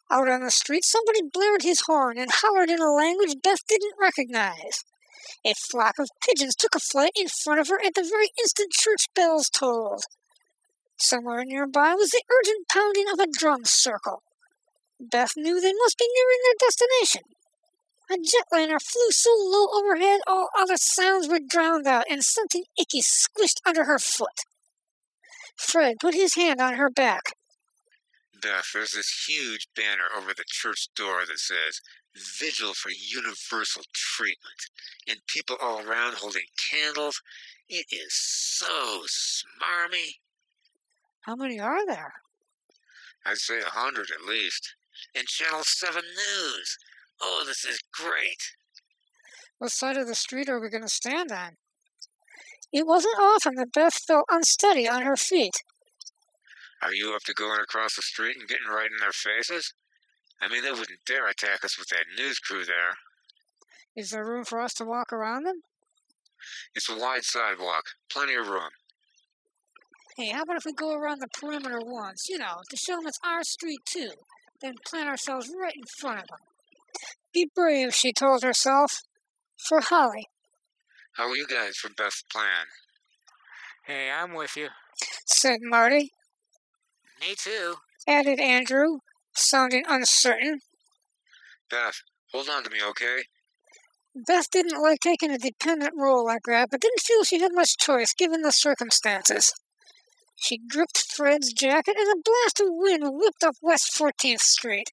Out on the street, somebody blared his horn and hollered in a language Beth didn't recognize. A flock of pigeons took a flight in front of her at the very instant church bells tolled. Somewhere nearby was the urgent pounding of a drum circle. Beth knew they must be nearing their destination. A jetliner flew so low overhead all other sounds were drowned out, and something icky squished under her foot. Fred put his hand on her back. Beth, there's this huge banner over the church door that says, Vigil for Universal Treatment, and people all around holding candles. It is so smarmy. How many are there? I'd say 100 at least. And Channel 7 News. Oh, this is great. What side of the street are we going to stand on? It wasn't often that Beth felt unsteady on her feet. Are you up to going across the street and getting right in their faces? I mean, they wouldn't dare attack us with that news crew there. Is there room for us to walk around them? It's a wide sidewalk. Plenty of room. Hey, how about if we go around the perimeter once, to show them it's our street too, then plant ourselves right in front of them. Be brave, she told herself. For Holly. How are you guys for Beth's plan? Hey, I'm with you. Said Marty. Me too. Added Andrew, sounding uncertain. Beth, hold on to me, okay? Beth didn't like taking a dependent role like that, but didn't feel she had much choice given the circumstances. She gripped Fred's jacket, and a blast of wind whipped up West 14th Street.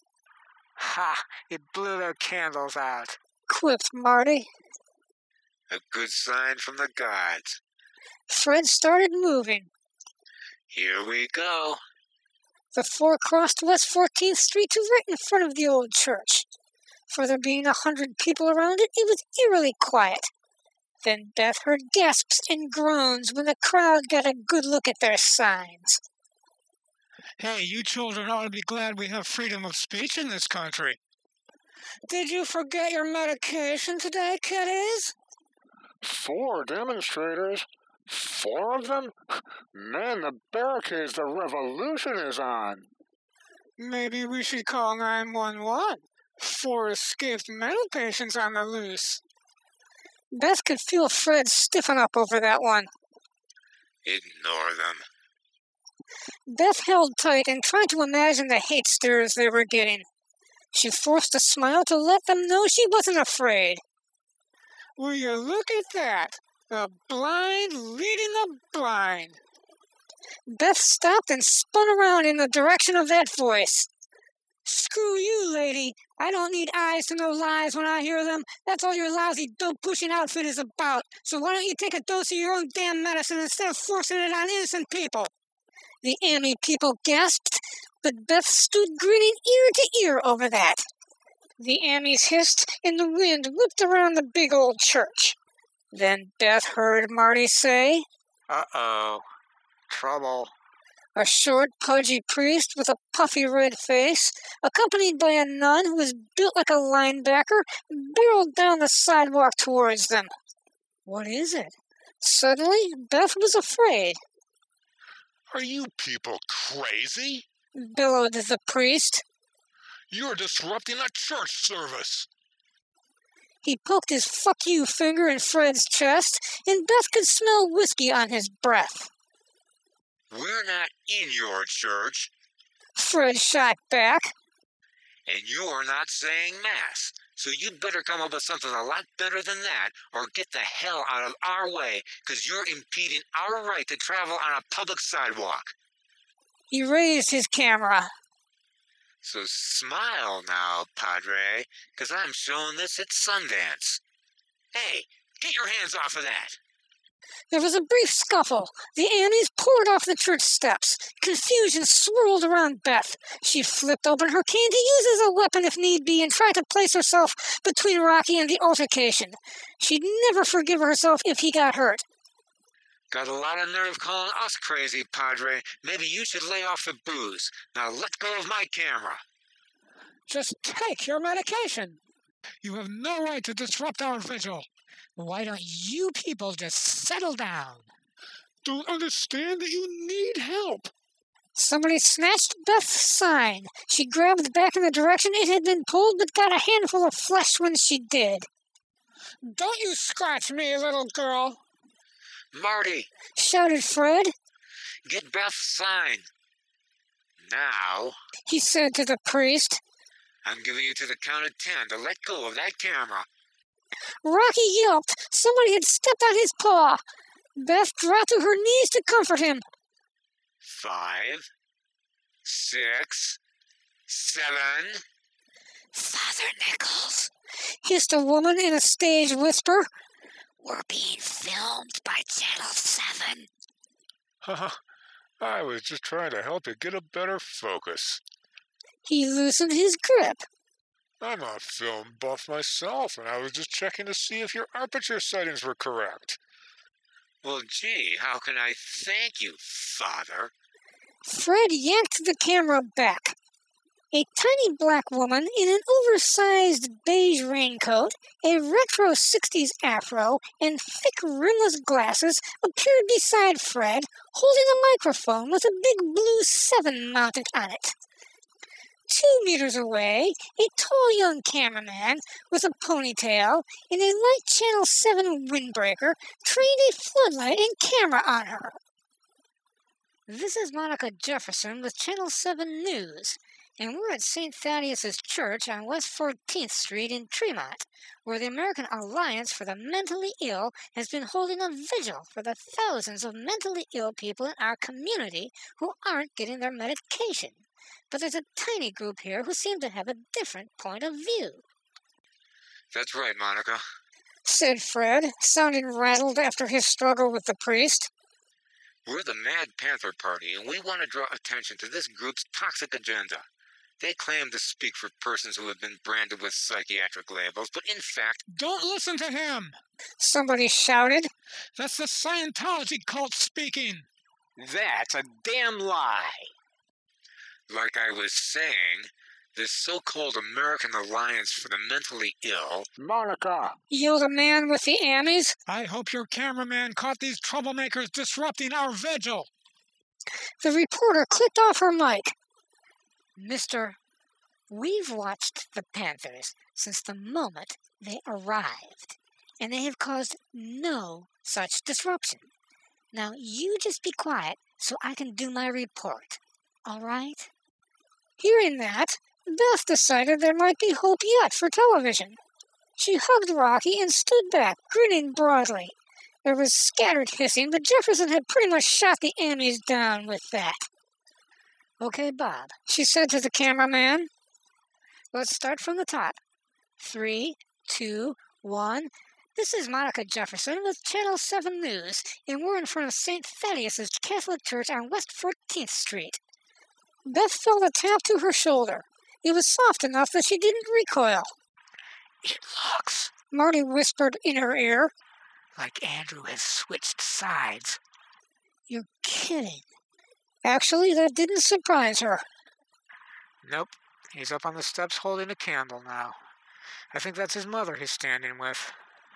Ha! It blew their candles out, quipped Marty. A good sign from the gods. Fred started moving. Here we go. The four crossed West 14th Street to right in front of the old church. For there being 100 people around it, it was eerily quiet. Then Beth heard gasps and groans when the crowd got a good look at their signs. Hey, you children ought to be glad we have freedom of speech in this country. Did you forget your medication today, kiddies? 4 demonstrators? 4 of them? Man, the barricades the revolution is on. Maybe we should call 911. 4 escaped mental patients on the loose. Beth could feel Fred stiffen up over that one. Ignore them. Beth held tight and tried to imagine the hate stares they were getting. She forced a smile to let them know she wasn't afraid. Will you look at that? The blind leading the blind. Beth stopped and spun around in the direction of that voice. Screw you, lady. I don't need eyes to know lies when I hear them. That's all your lousy dope-pushing outfit is about. So why don't you take a dose of your own damn medicine instead of forcing it on innocent people? The Ammy people gasped, but Beth stood grinning ear to ear over that. The Ammys hissed, and the wind whipped around the big old church. Then Beth heard Marty say, Uh-oh. Trouble. A short, pudgy priest with a puffy red face, accompanied by a nun who was built like a linebacker, barreled down the sidewalk towards them. What is it? Suddenly, Beth was afraid. Are you people crazy? Bellowed the priest. You're disrupting a church service. He poked his fuck you finger in Fred's chest, and Beth could smell whiskey on his breath. We're not in your church. Fred shot back. And you're not saying Mass. So you'd better come up with something a lot better than that, or get the hell out of our way, because you're impeding our right to travel on a public sidewalk. He raised his camera. So smile now, Padre, because I'm showing this at Sundance. Hey, get your hands off of that. There was a brief scuffle. The Ammys poured off the church steps. Confusion swirled around Beth. She flipped open her cane to use as a weapon if need be and tried to place herself between Rocky and the altercation. She'd never forgive herself if he got hurt. Got a lot of nerve calling us crazy, Padre. Maybe you should lay off the booze. Now let go of my camera. Just take your medication. You have no right to disrupt our vigil. Why don't you people just settle down? Don't understand that you need help. Somebody snatched Beth's sign. She grabbed back in the direction it had been pulled, but got a handful of flesh when she did. Don't you scratch me, little girl. Marty, Shouted Fred. get Beth's sign. Now, He said to the priest. I'm giving you to the count of 10 to let go of that camera. Rocky yelped. Somebody had stepped on his paw. Beth dropped to her knees to comfort him. 5, 6, 7. Father Nichols, hissed a woman in a stage whisper. We're being filmed by Channel 7. I was just trying to help you get a better focus. He loosened his grip. I'm a film buff myself, and I was just checking to see if your aperture settings were correct. Well, gee, how can I thank you, Father? Fred yanked the camera back. A tiny black woman in an oversized beige raincoat, a retro 60s afro, and thick rimless glasses appeared beside Fred, holding a microphone with a big blue 7 mounted on it. 2 meters away, a tall young cameraman with a ponytail in a light Channel 7 windbreaker trained a floodlight and camera on her. This is Monica Jefferson with Channel 7 News, and we're at St. Thaddeus' Church on West 14th Street in Tremont, where the American Alliance for the Mentally Ill has been holding a vigil for the thousands of mentally ill people in our community who aren't getting their medication. But there's a tiny group here who seem to have a different point of view. That's right, Monica. Said Fred, sounding rattled after his struggle with the priest. We're the Mad Panther Party, and we want to draw attention to this group's toxic agenda. They claim to speak for persons who have been branded with psychiatric labels, but in fact... Don't listen to him. Somebody shouted. That's the Scientology cult speaking. That's a damn lie. Like I was saying, this so-called American Alliance for the Mentally Ill... Monica! Yelled a man with the Ammies. I hope your cameraman caught these troublemakers disrupting our vigil. The reporter clicked off her mic. Mister, we've watched the Panthers since the moment they arrived, and they have caused no such disruption. Now you just be quiet so I can do my report, all right? Hearing that, Beth decided there might be hope yet for television. She hugged Rocky and stood back, grinning broadly. There was scattered hissing, but Jefferson had pretty much shot the Ammies down with that. Okay, Bob, she said to the cameraman. Let's start from the top. 3, 2, 1. This is Monica Jefferson with Channel 7 News, and we're in front of St. Thaddeus' Catholic Church on West 14th Street. Beth felt a tap to her shoulder. It was soft enough that she didn't recoil. It looks Marty whispered in her ear. like Andrew has switched sides. You're kidding. Actually, that didn't surprise her. Nope. He's up on the steps holding a candle now. I think that's his mother he's standing with.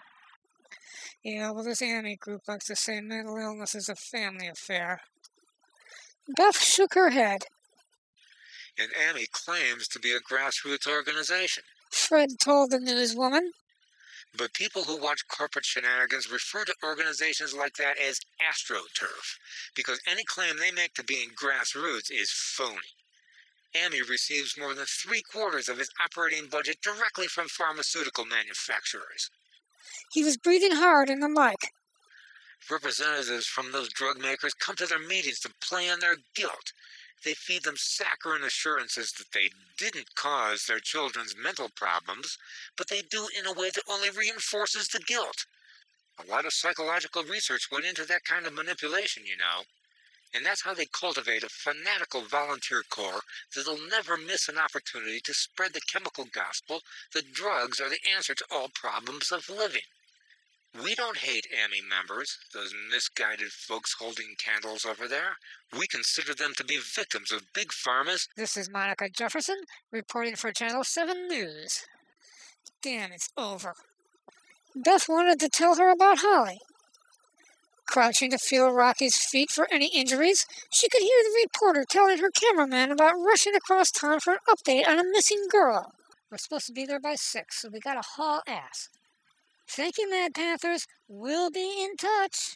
Yeah, well, this Annie group likes to say mental illness is a family affair. Beth shook her head. And AMI claims to be a grassroots organization. Fred told the newswoman. But people who watch corporate shenanigans refer to organizations like that as AstroTurf, because any claim they make to being grassroots is phony. AMI receives more than 3/4 of its operating budget directly from pharmaceutical manufacturers. He was breathing hard in the mic. Representatives from those drug makers come to their meetings to play on their guilt. They feed them saccharine assurances that they didn't cause their children's mental problems, but they do in a way that only reinforces the guilt. A lot of psychological research went into that kind of manipulation, you know. And that's how they cultivate a fanatical volunteer corps that'll never miss an opportunity to spread the chemical gospel that drugs are the answer to all problems of living. We don't hate AMI members, those misguided folks holding candles over there. We consider them to be victims of big pharma's... This is Monica Jefferson, reporting for Channel 7 News. Damn, it's over. Beth wanted to tell her about Holly. Crouching to feel Rocky's feet for any injuries, she could hear the reporter telling her cameraman about rushing across town for an update on a missing girl. We're supposed to be there by 6, so we gotta haul ass. Thank you, Mad Panthers. We'll be in touch.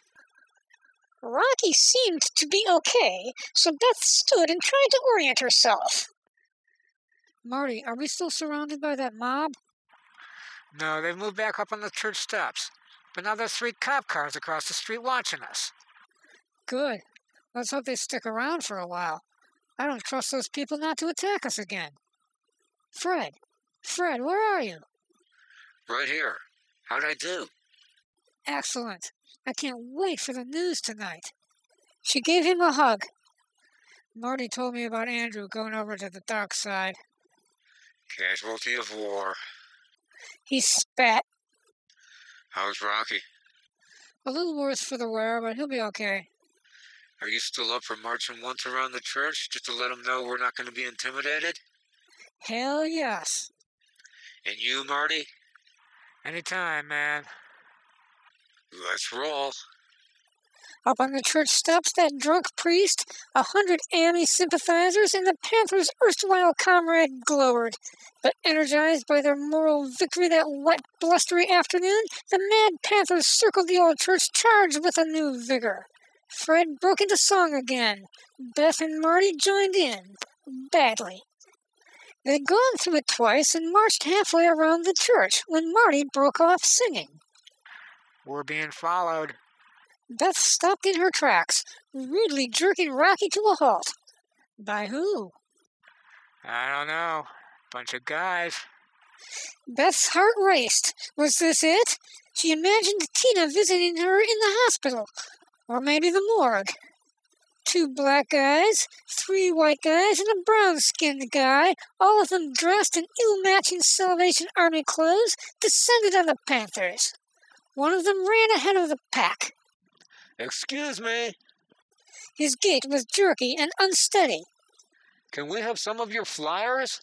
Rocky seemed to be okay, so Beth stood and tried to orient herself. Marty, are we still surrounded by that mob? No, they've moved back up on the church steps. But now there's 3 cop cars across the street watching us. Good. Let's hope they stick around for a while. I don't trust those people not to attack us again. Fred, where are you? Right here. How'd I do? Excellent. I can't wait for the news tonight. She gave him a hug. Marty told me about Andrew going over to the dark side. Casualty of war. He spat. How's Rocky? A little worse for the wear, but he'll be okay. Are you still up for marching once around the church just to let them know we're not going to be intimidated? Hell yes. And you, Marty? Anytime, man. Let's roll. Up on the church steps, that drunk priest, 100 Ammy sympathizers, and the Panthers' erstwhile comrade glowered. But energized by their moral victory that wet, blustery afternoon, the Mad Panthers circled the old church, charged with a new vigor. Fred broke into song again. Beth and Marty joined in. Badly. They'd gone through it twice and marched halfway around the church when Marty broke off singing. We're being followed. Beth stopped in her tracks, rudely jerking Rocky to a halt. By who? I don't know. Bunch of guys. Beth's heart raced. Was this it? She imagined Tina visiting her in the hospital, or maybe the morgue. 2 black guys, 3 white guys, and a brown-skinned guy, all of them dressed in ill-matching Salvation Army clothes, descended on the Panthers. One of them ran ahead of the pack. Excuse me. His gait was jerky and unsteady. Can we have some of your flyers?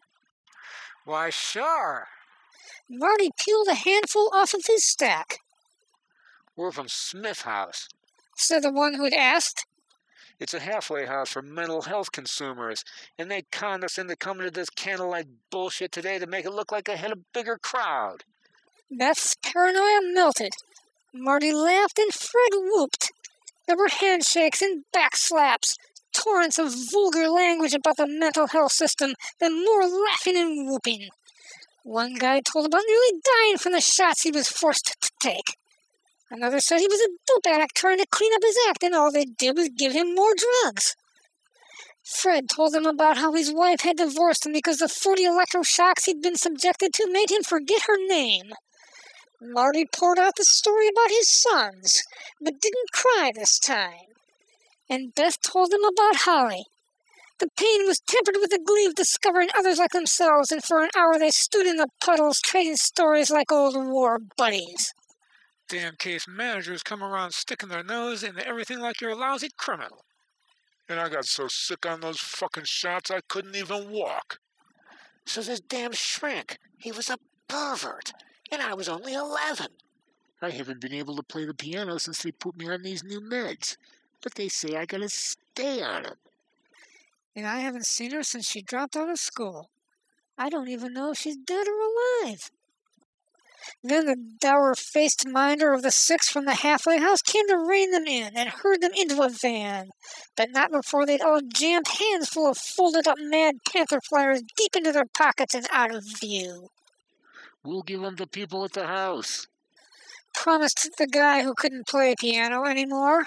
Why, sure. Marty peeled a handful off of his stack. We're from Smith House. Said the one who'd asked. It's a halfway house for mental health consumers, and they conned us into coming to this candlelight bullshit today to make it look like I had a bigger crowd. Beth's paranoia melted. Marty laughed and Fred whooped. There were handshakes and backslaps, torrents of vulgar language about the mental health system, then more laughing and whooping. One guy told about nearly dying from the shots he was forced to take. Another said he was a dope addict trying to clean up his act, and all they did was give him more drugs. Fred told them about how his wife had divorced him because the 40 electroshocks he'd been subjected to made him forget her name. Marty poured out the story about his sons, but didn't cry this time. And Beth told them about Holly. The pain was tempered with the glee of discovering others like themselves, and for an hour they stood in the puddles trading stories like old war buddies. Damn case managers come around sticking their nose into everything like you're a lousy criminal. And I got so sick on those fucking shots I couldn't even walk. So this damn shrink, he was a pervert, and I was only 11. I haven't been able to play the piano since they put me on these new meds, but they say I gotta stay on them. And I haven't seen her since she dropped out of school. I don't even know if she's dead or alive. Then the dour-faced minder of the 6 from the halfway house came to rein them in and herd them into a van, but not before they'd all jammed hands full of folded-up Mad Panther flyers deep into their pockets and out of view. We'll give them to people at the house, Promised the guy who couldn't play piano anymore.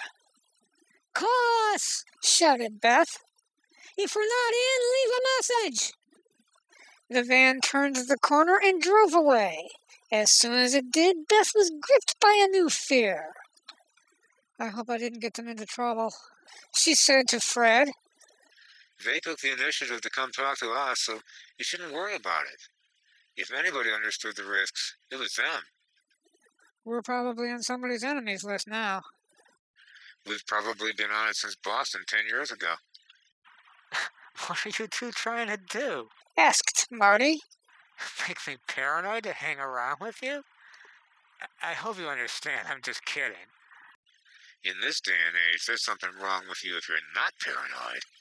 Call us, shouted Beth. If we're not in, leave a message. The van turned the corner and drove away. As soon as it did, Beth was gripped by a new fear. I hope I didn't get them into trouble, she said to Fred. They took the initiative to come talk to us, so you shouldn't worry about it. If anybody understood the risks, it was them. We're probably on somebody's enemies list now. We've probably been on it since Boston 10 years ago. What are you 2 trying to do? Asked Marty. Make me paranoid to hang around with you? I hope you understand I'm just kidding. In this day and age, there's something wrong with you if you're not paranoid.